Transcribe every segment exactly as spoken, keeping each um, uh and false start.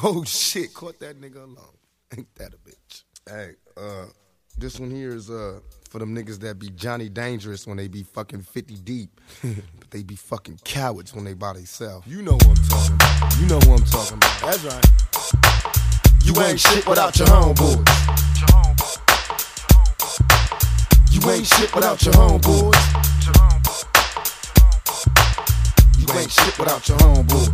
Oh shit, caught that nigga alone. Ain't that a bitch? Hey, uh, this one here is uh for them niggas that be Johnny Dangerous when they be fucking fifty deep. But they be fucking cowards when they by themselves. You know what I'm talking about. You know what I'm talking about. That's right. You ain't shit without your homeboys. You ain't shit without your homeboys. You ain't shit without your homeboys.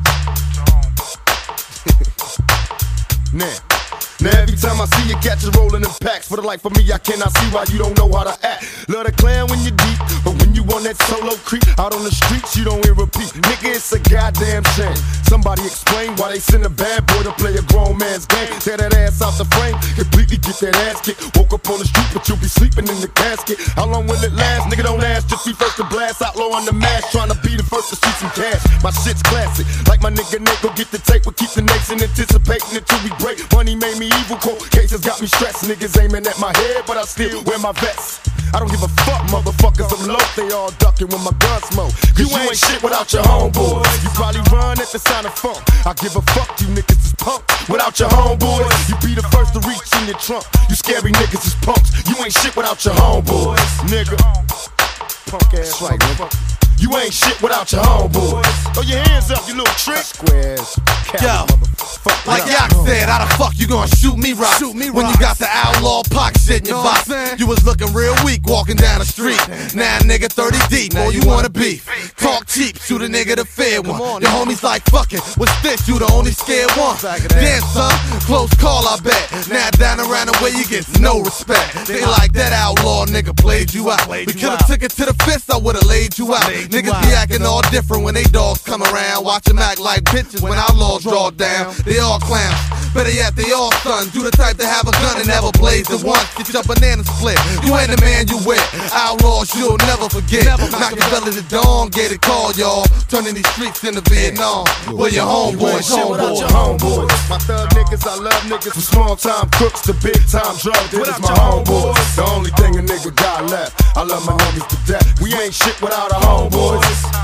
Now, now every time I see you catch you rolling in packs, for the life of me I cannot see why you don't know how to act. Love the clan when you're deep, but when you on that solo creep out on the streets, you don't hear repeat. Nigga, it's a goddamn shame. Somebody explain why they send a bad boy to play a grown man's game. Tear that ass out the frame, completely get that ass kicked. Woke up on the street, but you'll be sleeping in the casket. How long will it last? Nigga, don't ask, just be first to blast. Outlaw on the mask, trying to be the first to see some cash. My shit's classic, like my nigga Nate, go get the tape. We'll keep the nation anticipating until we break. Money made me evil, cold cases got me stressed. Niggas aiming at my head, but I still wear my vest. I don't give a fuck, motherfuckers, I'm low. They all ducking when my gun smoke. Cause you ain't shit without your homeboys. You probably run at the sound of funk. I give a fuck, you niggas is punk. Without your homeboys, you be the first to reach in your trunk. You scary niggas is punks. You ain't shit without your homeboys, nigga. Punk ass right, nigga. You ain't shit without your homeboys. Throw your hands up, you little trick. Squares. Yo, like Yak said, how the fuck you gonna shoot me rocks? Shoot me when you got the outlaw pock shit in your box? You was looking real weak walking down the street. Now nigga thirty deep, boy, you wanna beef. Talk cheap, shoot a nigga the fair one. Your homies like fucking, what's this? You the only scared one. Damn son, close call I bet. Now down around the way you get no respect. They like that outlaw nigga played you out. We could've took it to the fist, I would've laid you out. Niggas be acting all different when they dogs come around. Watch them act like bitches when outlaws draw down. They all clowns, better yet they all sons. You the type to have a gun and never blaze it once. Get your banana split, you ain't the man you with. Outlaws you'll never forget. Knock your belly to dawn, get it called y'all. Turning these streets into Vietnam. Where your homeboys, homeboys, your homeboys. My thug niggas, I love niggas. From small time crooks to big time drug dealers. My homeboys, the only thing a nigga got left. I love my niggas to death. We ain't shit without our homeboys.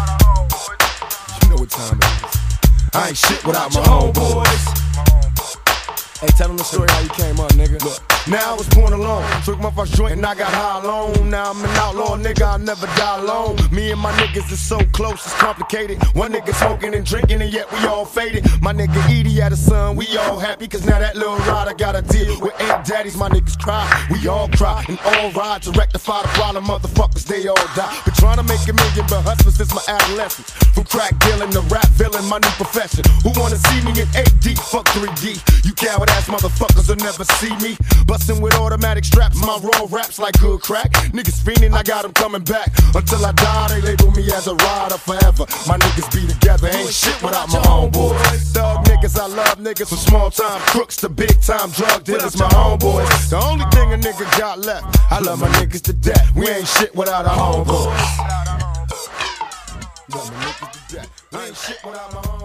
You know what time it is. I ain't shit without my homeboys. Hey, tell them the story how you came up, nigga. Look, now I was born alone. Took my first joint and I got high alone. Now I'm an outlaw, nigga, I'll never die alone. Me and my niggas is so close, it's complicated. One nigga smoking and drinking and yet we all faded. My nigga Edie had a son, we all happy. Cause now that little rider got a deal with eight daddies. My niggas cry, we all cry and all ride to rectify the problem. Motherfuckers, they all die. Been trying to make a million, but hustling since my adolescence. From crack dealing to rap villain, my new profession. Who wanna see me in eight D? Fuck three D. You coward ass motherfuckers will never see me. Bustin' with automatic straps, my raw raps like good crack. Niggas fiending, I got them coming back. Until I die, they label me as a rider forever. My niggas be together, ain't shit without my homeboys. Thug niggas, I love niggas. From small time crooks to big time drug dealers, my homeboys. The only thing a nigga got left, I love my niggas to death. We ain't shit without our homeboys. Love my niggas to death. We ain't shit without my homeboys.